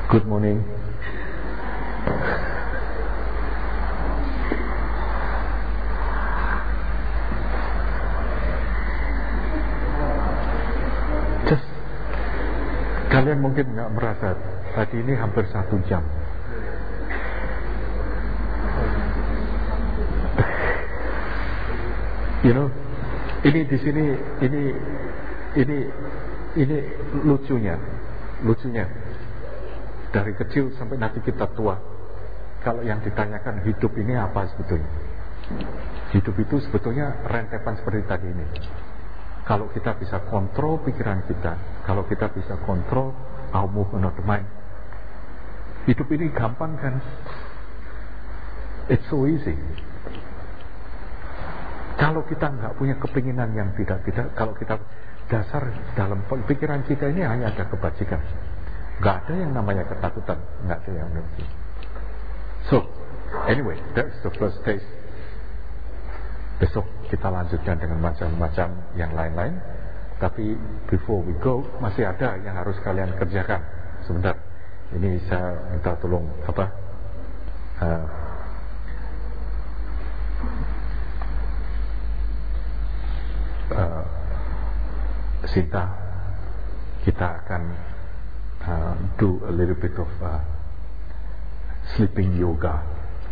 Good morning. Just, kalian mungkin nggak merasa tadi ini hampir 1 jam. You know, ini di sini ini lucunya dari kecil sampai nanti kita tua. Kalau yang ditanyakan hidup ini apa sebetulnya? Hidup itu sebetulnya rentetan seperti tadi ini. Kalau kita bisa kontrol pikiran kita, kalau kita bisa kontrol our movement of the mind, hidup ini gampang kan? It's so easy. Kalau kita nggak punya kepinginan yang tidak, kalau kita dasar dalam pikiran kita ini hanya ada kebajikan, nggak ada yang namanya ketakutan, nggak ada yang namanya. So, anyway, that's the first stage. Besok kita lanjutkan dengan macam-macam yang lain-lain. Tapi before we go, masih ada yang harus kalian kerjakan. Sebentar, ini saya minta tolong Sinta, kita akan do a little bit of sleeping yoga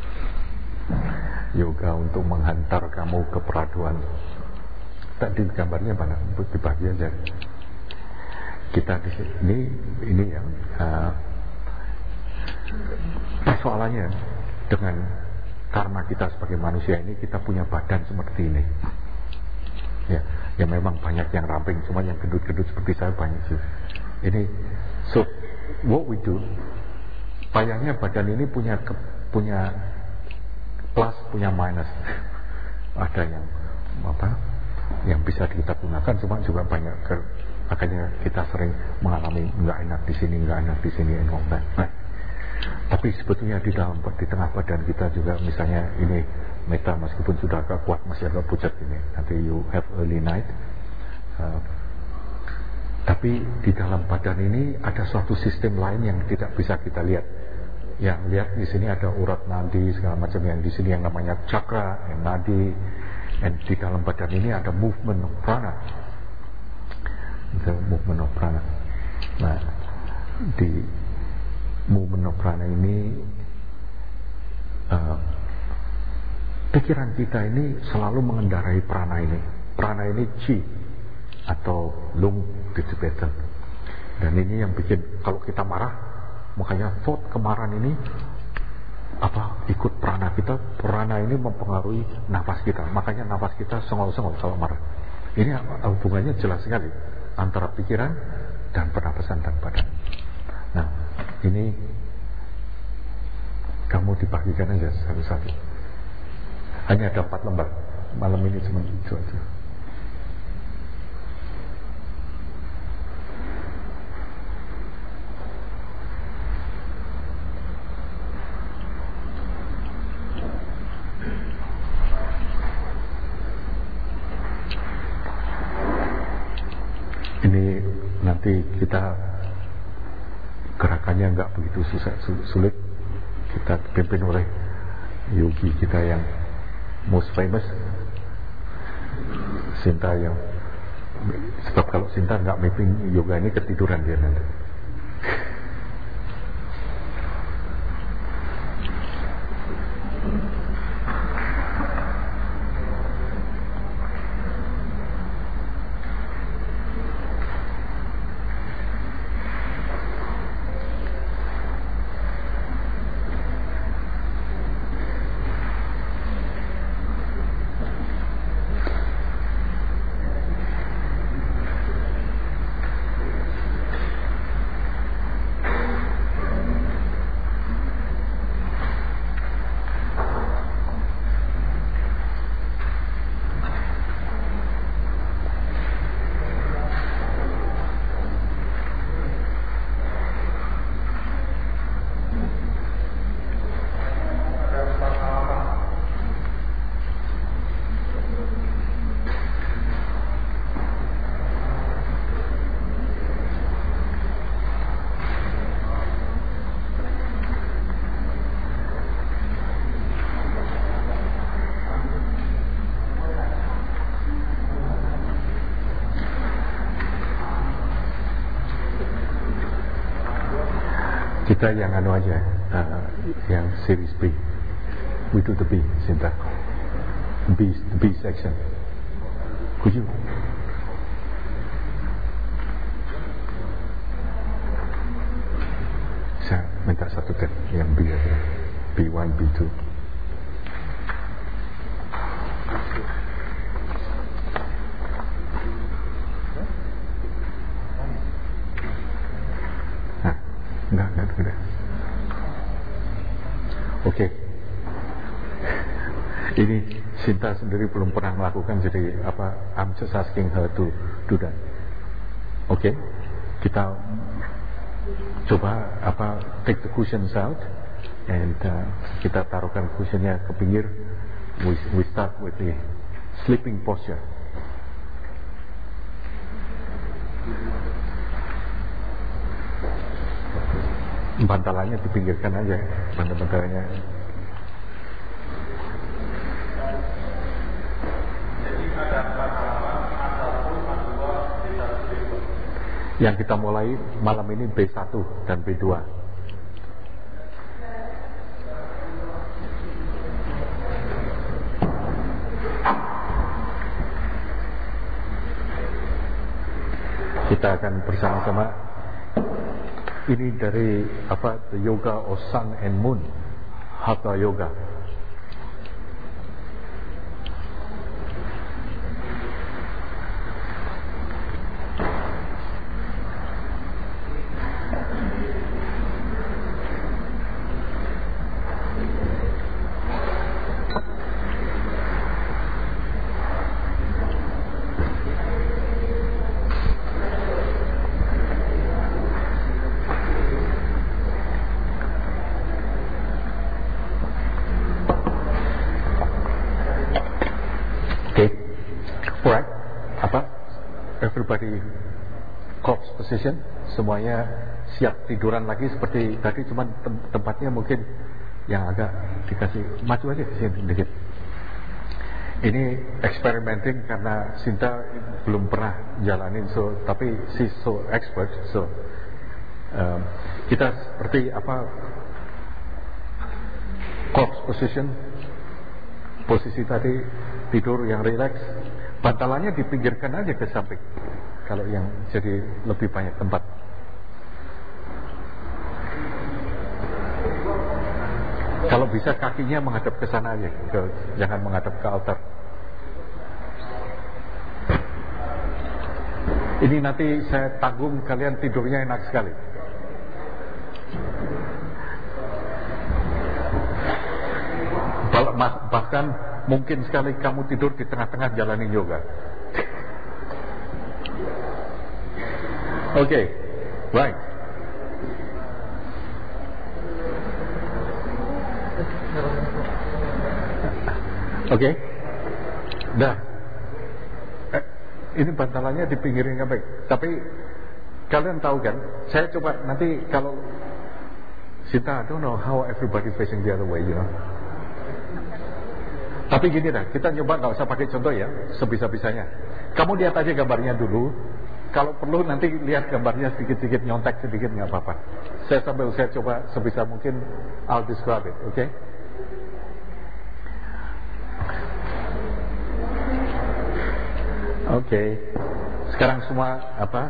untuk menghantar kamu ke peraduan. Tadi gambarnya mana? Dibagi aja. Kita di sini, ini yang persoalannya dengan karma kita sebagai manusia ini, kita punya badan seperti ini. Ya memang banyak yang ramping, cuma yang gendut-gendut seperti saya banyak sih. Ini, so what we do, payahnya badan ini punya plus, punya minus. Ada yang bisa kita gunakan, cuma juga banyak makanya kita sering mengalami nggak enak di sini, Nah, tapi sebetulnya di tengah badan kita juga, misalnya ini meta, meskipun sudah agak kuat masih agak pucat ini. Nanti you have early night. Tapi di dalam badan ini ada suatu sistem lain yang tidak bisa kita lihat. Yang lihat di sini ada urat nadi segala macam, yang di sini yang namanya chakra, yang nadi. Dan di dalam badan ini ada movement of prana. Nah, di movement of prana ini pikiran kita ini selalu mengendarai prana ini. Prana ini chi atau lung di Tibetan. Dan ini yang bikin kalau kita marah, makanya thought kemarahan ini ikut prana kita. Prana ini mempengaruhi nafas kita. Makanya nafas kita sengol-sengol kalau marah. Ini hubungannya jelas sekali antara pikiran dan pernapasan dan badan. Nah, ini kamu dibagikan aja satu-satu. Hanya ada 4 lembar. Malam ini cuma itu aja. Ini nanti kita gerakannya nggak begitu sulit. Kita dipimpin oleh yogi kita yang most famous, Sinta, yang sebab kalau Sinta nggak mimpin yoga ini ketiduran dia nanti. Kita yang anu aja, yang series B. We do the B, Sinta. The B section. Could you? Saya minta satu tek yang B aja. B1, B2. Enggak. Oke. Ini Sinta sendiri belum pernah melakukan, jadi I'm just asking her to do that. Oke. Kita coba take the cushions out and kita taruhkan cushionnya ke pinggir. We start with the sleeping posture. Bantalannya dipinggirkan aja, bantal-bantalnya. Yang kita mulai malam ini B1 dan B2. Kita akan bersama-sama. Ini dari the yoga of sun and moon, Hatha yoga. Everybody corpse position, semuanya siap tiduran lagi seperti tadi, cuman tempatnya mungkin yang agak dikasih maju aja sini sedikit. Ini experimenting karena Sinta belum pernah jalanin, tapi she's so expert, kita seperti corpse position, posisi tadi tidur yang relax. Bantalannya dipinggirkan aja ke samping, kalau yang jadi lebih banyak tempat. Kalau bisa kakinya menghadap ke sana aja, jangan menghadap ke altar. Ini nanti saya tanggung kalian tidurnya enak sekali. Bahkan mungkin sekali kamu tidur di tengah-tengah jalanin yoga. Oke, right. Oke, dah. Ini bantalannya di pinggirin sampai. Tapi kalian tahu kan? Saya coba nanti kalau Sinta, I don't know how everybody facing the other way, you know. Tapi gini dah, kita nyoba nggak usah pakai contoh ya, sebisa-bisanya. Kamu lihat aja gambarnya dulu. Kalau perlu nanti lihat gambarnya sedikit-sedikit, nyontek sedikit nggak apa-apa. Saya coba sebisa mungkin, I'll describe it, oke? Oke. Sekarang semua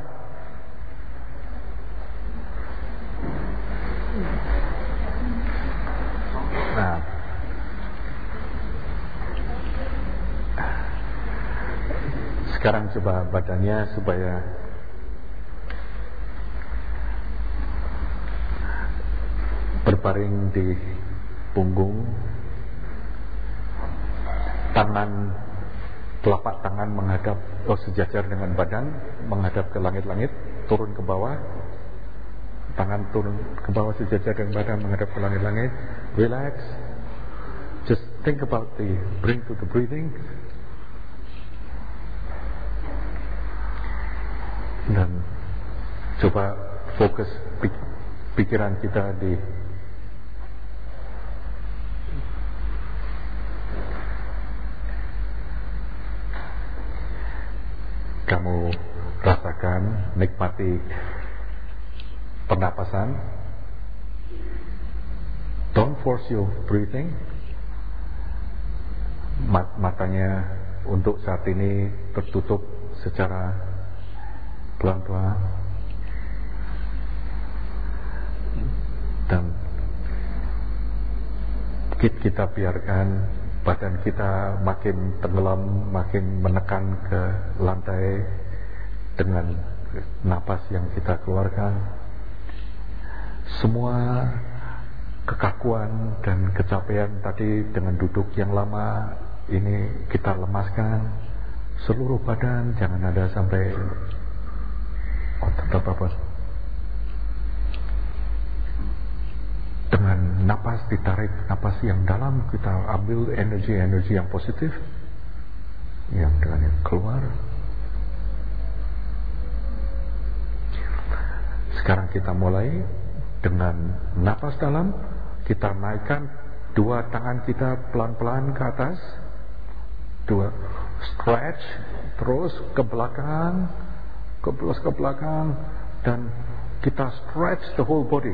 Nah, sekarang coba badannya supaya berbaring di punggung, telapak tangan menghadap sejajar dengan badan, menghadap ke langit-langit, turun ke bawah, tangan turun ke bawah sejajar dengan badan, menghadap ke langit-langit. Relax, just think about bring to the breathing. Dan coba fokus pikiran kita di kamu rasakan, nikmati pernapasan. Don't force your breathing. Matanya untuk saat ini tertutup secara pelan-pelan. Dan kita biarkan badan kita makin tenggelam, makin menekan ke lantai dengan napas yang kita keluarkan. Semua kekakuan dan kecapean tadi dengan duduk yang lama ini kita lemaskan. Seluruh badan, jangan ada sampai otot apa-apa. Dengan napas ditarik, napas yang dalam, kita ambil energi-energi yang positif, yang dengan yang keluar. Sekarang kita mulai dengan napas dalam, kita naikkan dua tangan kita pelan-pelan ke atas, dua stretch, terus ke belakang, ke belakang, dan kita stretch the whole body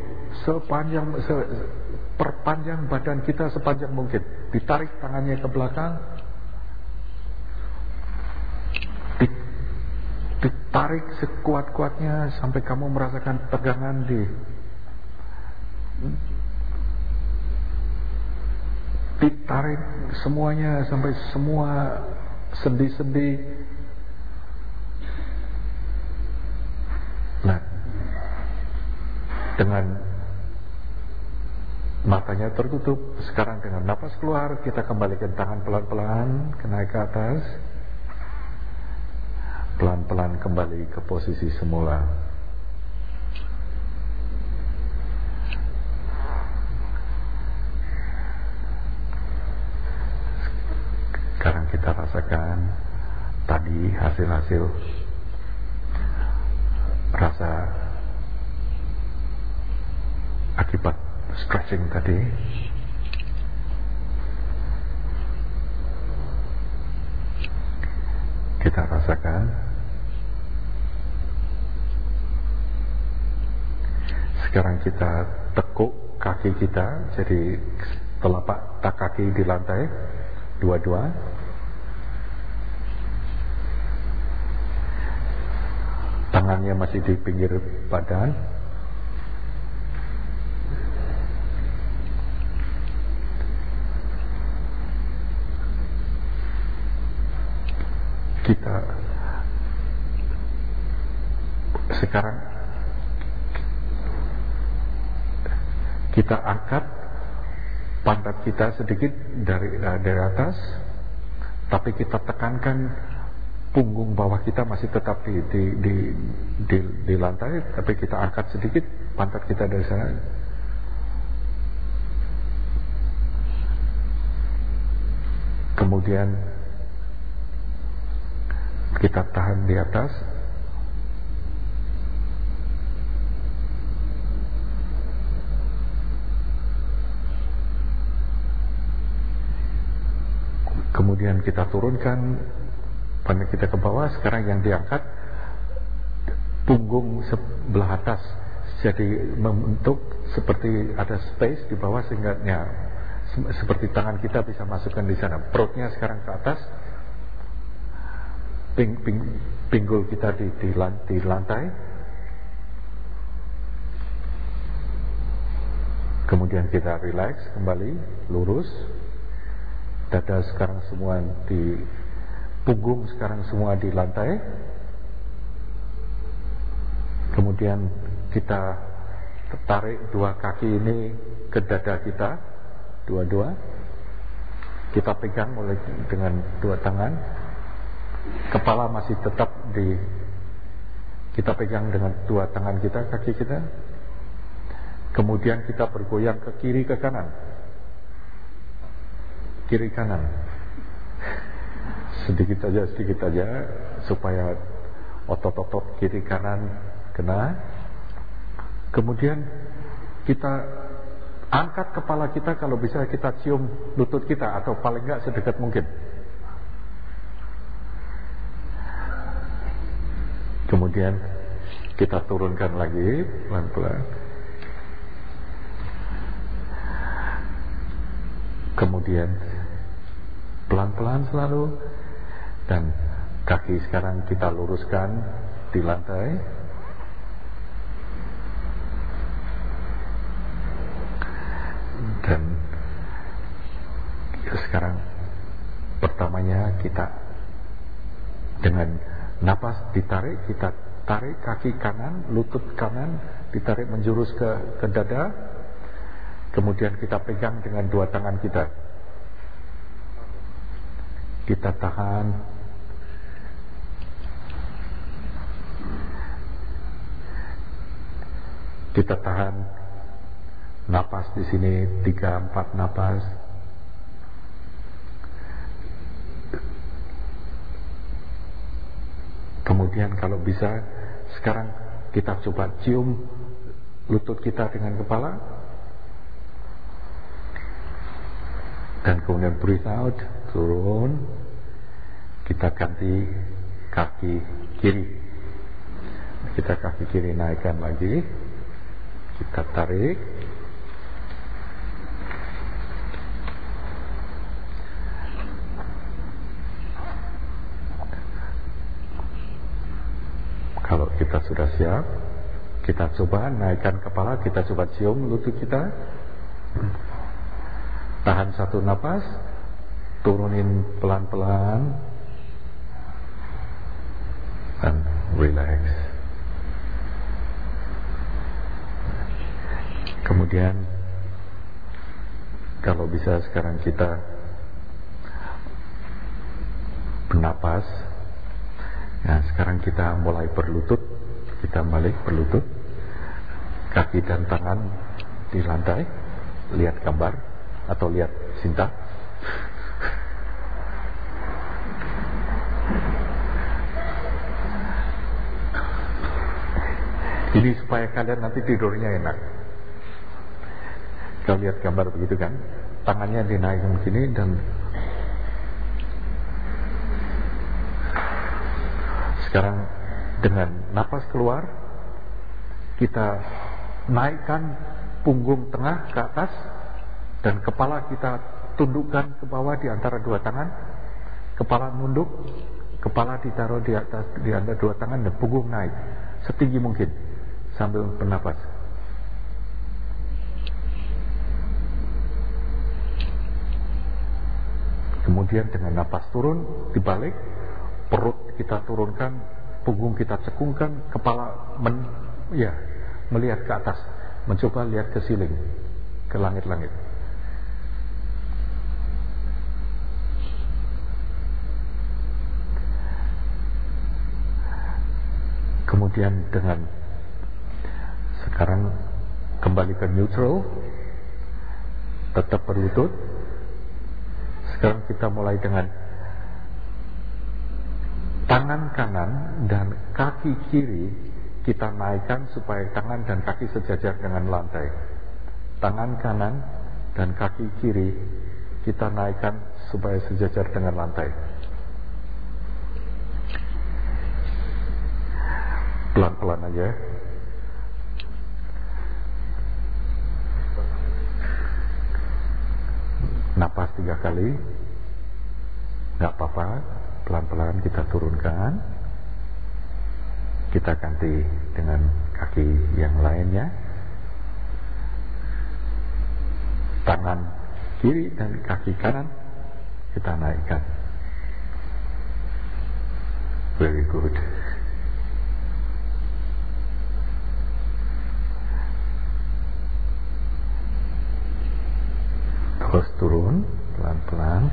perpanjang badan kita sepanjang mungkin. Ditarik tangannya ke belakang, ditarik sekuat-kuatnya sampai kamu merasakan tegangan ditarik semuanya sampai semua sendi-sendi. Nah, dengan matanya tertutup, sekarang dengan napas keluar, kita kembalikan tangan pelan-pelan naik ke atas, pelan-pelan kembali ke posisi semula. Sekarang kita rasakan tadi hasil-hasil rasa akibat stretching tadi. Kita rasakan. Sekarang kita tekuk kaki kita, jadi telapak tak kaki di lantai dua-dua. Tangannya masih di pinggir badan. Kita sekarang kita angkat pantat kita sedikit dari atas, tapi kita tekankan punggung bawah kita masih tetap di lantai, tapi kita angkat sedikit pantat kita dari sana. Kemudian kita tahan di atas. Kemudian kita turunkan pandang kita ke bawah. Sekarang yang diangkat punggung sebelah atas, jadi membentuk seperti ada space di bawah sehingga ya, seperti tangan kita bisa masukkan di sana. Perutnya sekarang ke atas, pinggul kita di lantai. Kemudian kita relax kembali, lurus. Dada sekarang semua di punggung, sekarang semua di lantai. Kemudian kita tarik dua kaki ini ke dada kita, dua-dua. Kita pegang dengan dua tangan. Kepala masih tetap kita pegang dengan dua tangan kita, kaki kita. Kemudian kita bergoyang ke kiri ke kanan, kiri kanan, sedikit aja supaya otot-otot kiri kanan kena. Kemudian kita angkat kepala kita, kalau bisa kita cium lutut kita atau paling enggak sedekat mungkin. Kemudian kita turunkan lagi pelan-pelan. kemudian pelan-pelan selalu, dan kaki sekarang kita luruskan di lantai. Dan sekarang pertamanya kita dengan napas ditarik, kita tarik kaki kanan, lutut kanan ditarik menjurus ke dada, kemudian kita pegang dengan dua tangan kita. Kita tahan. Kita tahan napas di sini 3-4 napas. Kemudian kalau bisa sekarang kita coba cium lutut kita dengan kepala, dan kemudian breathe out, turun. Kita ganti kaki kiri. Kita kaki kiri naikkan lagi. Kita tarik. Kalau kita sudah siap, kita coba naikkan kepala, kita coba cium lutut kita. Tahan satu napas, turunin pelan-pelan, dan relax. Kemudian kalau bisa sekarang kita bernapas. Nah, sekarang kita mulai berlutut. Kita balik berlutut. Kaki dan tangan di lantai. Lihat gambar atau lihat Sinta. Ini supaya kalian nanti tidurnya enak. Kalau lihat gambar begitu kan, tangannya dinaikkan begini, dan sekarang dengan napas keluar, kita naikkan punggung tengah ke atas, dan kepala kita tundukkan ke bawah di antara dua tangan. Kepala nunduk, kepala ditaruh di atas di antara dua tangan, dan punggung naik setinggi mungkin sambil bernapas. Kemudian dengan napas turun, dibalik, perut kita turunkan, punggung kita cekungkan, kepala melihat ke atas, mencoba lihat ke ceiling, ke langit-langit. Kemudian dengan sekarang kembali ke neutral, tetap berlutut. Sekarang kita mulai dengan tangan kanan dan kaki kiri kita naikkan supaya tangan dan kaki sejajar dengan lantai. Tangan kanan dan kaki kiri kita naikkan supaya sejajar dengan lantai. Pelan-pelan aja. Napas 3 kali. Gak apa-apa, pelan-pelan kita turunkan. Kita ganti dengan kaki yang lainnya. Tangan kiri dan kaki kanan kita naikkan. Very good. Terus turun pelan-pelan.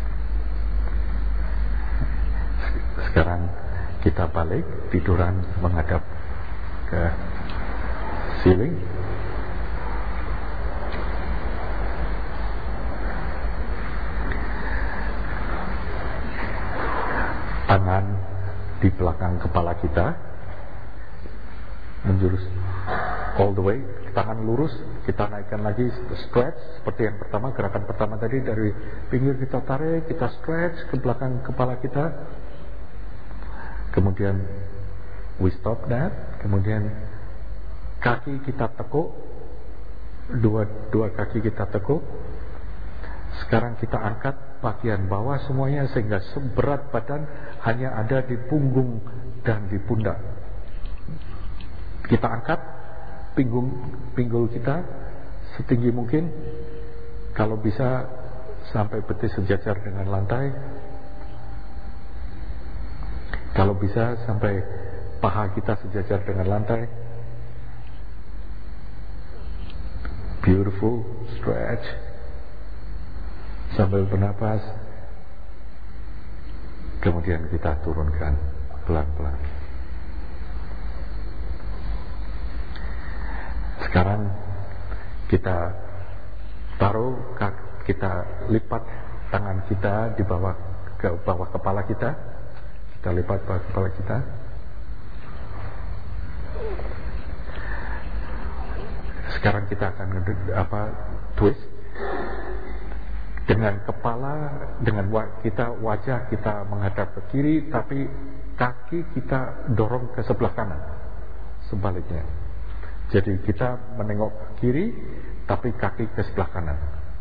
Sekarang kita balik, tiduran menghadap ke ceiling. Tangan di belakang kepala kita menjurus all the way, tangan lurus, kita naikkan lagi, stretch seperti yang pertama, gerakan pertama tadi, dari pinggir kita tarik, kita stretch ke belakang kepala kita. Kemudian we stop that. Kemudian kaki kita tekuk, dua kaki kita tekuk. Sekarang kita angkat bagian bawah semuanya, sehingga seberat badan hanya ada di punggung dan di pundak. Kita angkat pinggul kita setinggi mungkin, kalau bisa sampai betis sejajar dengan lantai, kalau bisa sampai paha kita sejajar dengan lantai. Beautiful, stretch sambil bernapas. Kemudian kita turunkan pelan-pelan. Sekarang kita taruh, kita lipat tangan kita di bawah kepala kita. Kita lipat bawah kepala kita. Sekarang kita akan twist dengan kepala, dengan wajah kita menghadap ke kiri, tapi kaki kita dorong ke sebelah kanan, sebaliknya. Jadi kita menengok ke kiri, tapi kaki ke sebelah kanan,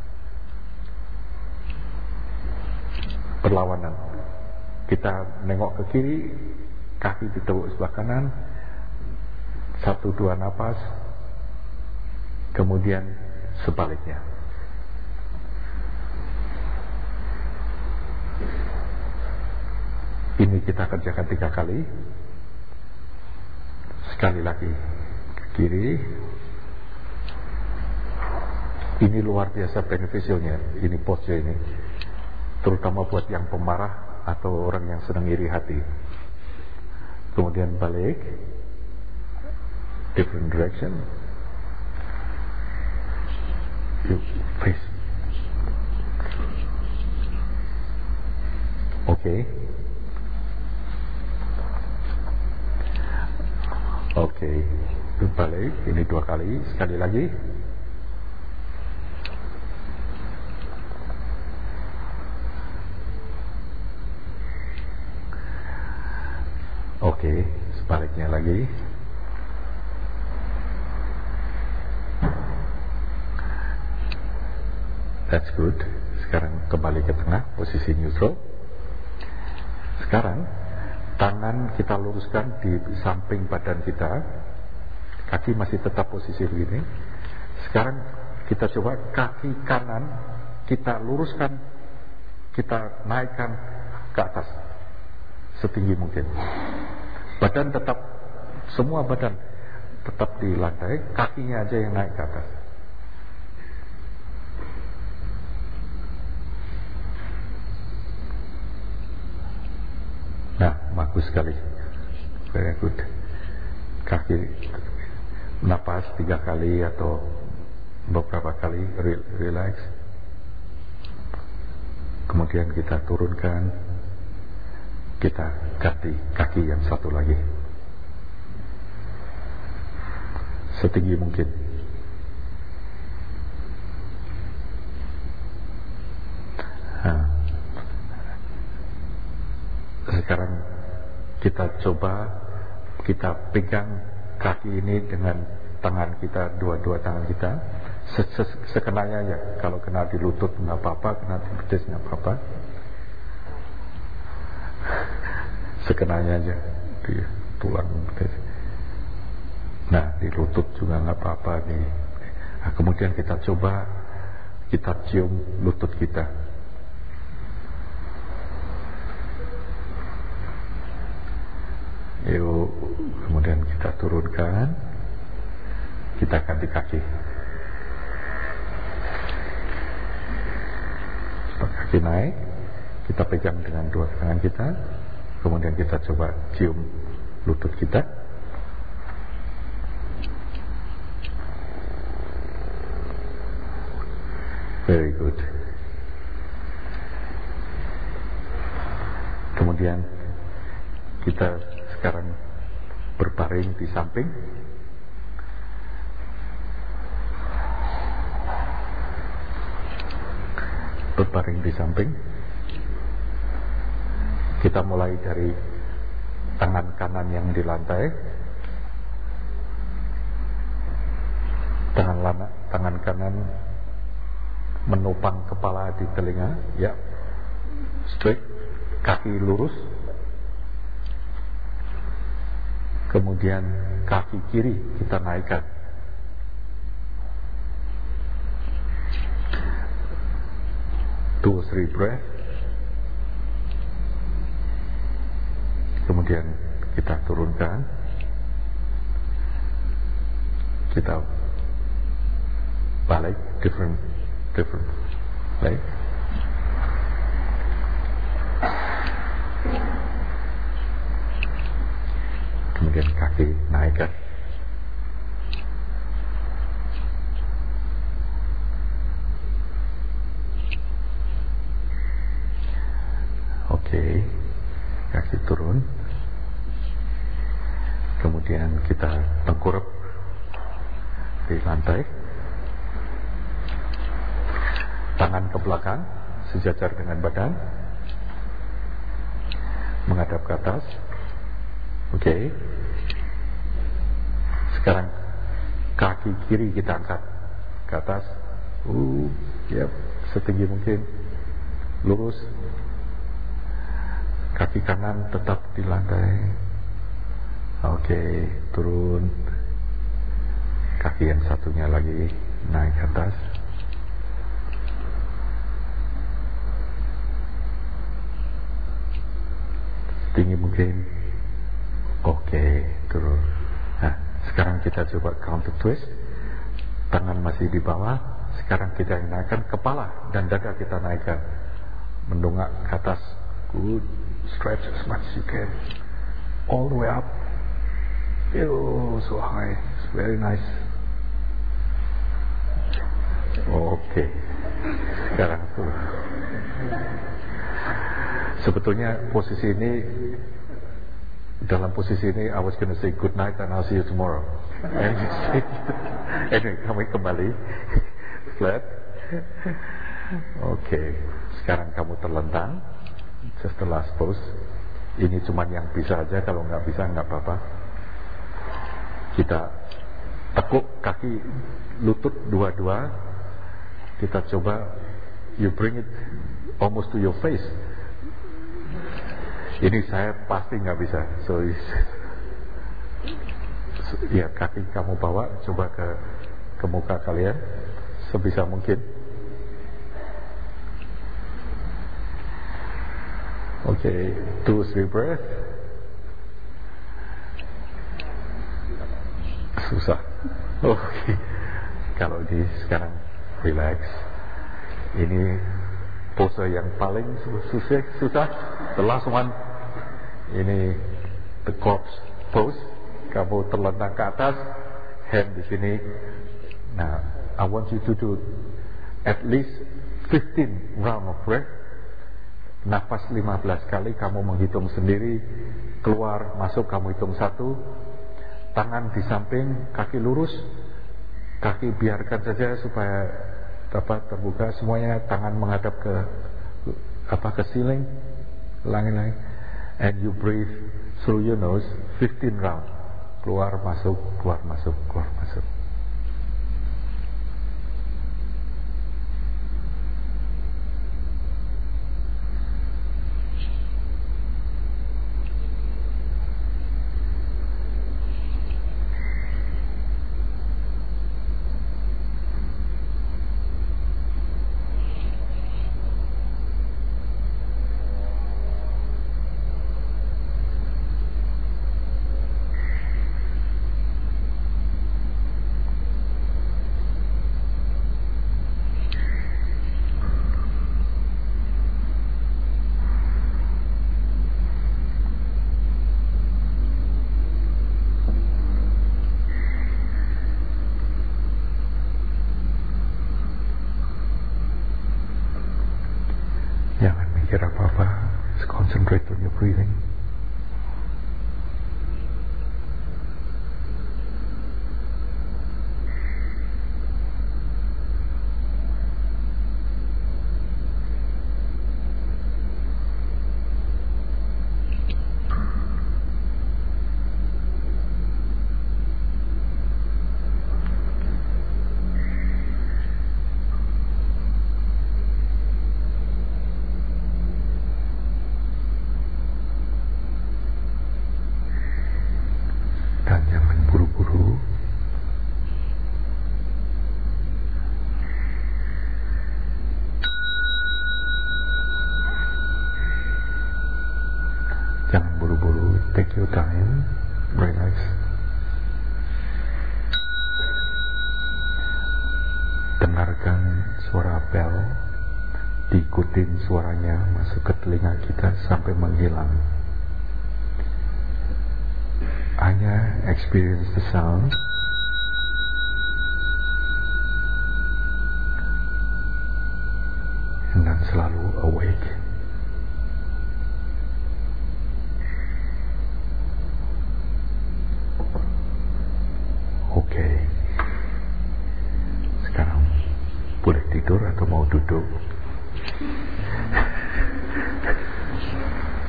berlawanan. Kita nengok ke kiri, kaki ditepuk sebelah kanan. 1-2 napas, kemudian sebaliknya. Ini kita kerjakan 3 kali. Sekali lagi ke kiri. Ini luar biasa beneficialnya, ini pose ini, terutama buat yang pemarah atau orang yang sedang iri hati. Kemudian balik, different direction, you face. Oke. Oke, balik, ini 2 kali, sekali lagi. Oke, sebaliknya lagi. That's good. Sekarang kembali ke tengah, posisi neutral. Sekarang tangan kita luruskan di samping badan kita. Kaki masih tetap posisi begini. Sekarang kita coba kaki kanan kita luruskan, kita naikkan ke atas setinggi mungkin. Badan tetap, semua badan tetap di lantai, kakinya aja yang naik ke atas. Nah, bagus sekali. Very good. Kaki napas 3 kali atau beberapa kali, relax. Kemudian kita turunkan, kita ganti kaki yang satu lagi setinggi mungkin. Nah, sekarang kita coba, kita pegang kaki ini dengan tangan kita, dua-dua tangan kita, sekenanya ya. Kalau kena di lutut nggak apa-apa, kena di betis nggak apa-apa, sekenanya aja di tulang betis. Nah, di lutut juga nggak apa-apa nih. Nah, kemudian kita coba, kita cium lutut kita. Yuk, kemudian kita turunkan, kita ganti kaki. Kaki naik, kita pegang dengan 2 tangan kita, kemudian kita coba cium lutut kita. Very good. Kemudian kita sekarang berbaring di samping. Berbaring di samping. Kita mulai dari tangan kanan yang di lantai. Tangan kanan menopang kepala di telinga, ya, straight, kaki lurus. Kemudian kaki kiri kita naikkan. Two or three breath. Kemudian kita turunkan. Kita balik different leg. Kemudian kaki naikkan. Oke, kaki turun. Kemudian kita tengkurap di lantai. Tangan ke belakang, sejajar dengan badan, menghadap ke atas. Oke. Sekarang kaki kiri kita angkat ke atas. Yep, setinggi mungkin. Lurus. Kaki kanan tetap di lantai. Oke, turun. Kaki yang satunya lagi naik ke atas. Tinggi mungkin. Oke, turun. Nah, sekarang kita coba counter twist. Tangan masih di bawah. Sekarang kita naikkan kepala dan dada kita naikkan. Mendongak ke atas. Good. Stretch as much as you can. All the way up. So high. It's very nice. Oke. Sekarang turun. Sebetulnya posisi ini, dalam posisi ini I was going to say good night and I'll see you tomorrow. Anyway, kami kembali flat. Oke, sekarang kamu terlentang. Just the last pose. Ini cuma yang bisa aja, kalau nggak bisa nggak apa-apa. Kita tekuk kaki lutut dua-dua. Kita coba, you bring it almost to your face. Ini saya pasti nggak bisa. Ya, kaki kamu bawa, coba ke muka kalian sebisa mungkin. Oke, 2-3 breath. Susah. Oke. Kalau di sekarang relax. Ini pose yang paling susah. The last one. Ini the corpse pose. Kamu terlentang ke atas, hand di sini. Nah, I want you to do at least 15 round of breath. Nafas 15 kali, kamu menghitung sendiri. Keluar, masuk, kamu hitung 1. Tangan di samping, kaki lurus. Kaki biarkan saja supaya dapat terbuka semuanya. Tangan menghadap ke ceiling, langit-langit. And you breathe through your nose 15 round. Keluar, masuk, keluar, masuk, keluar, masuk. take your time, relax. Dengarkan suara bel, diikutin suaranya masuk ke telinga kita sampai menghilang. Hanya experience the sound. Dan selalu awake. Oke. Sekarang boleh tidur atau mau duduk?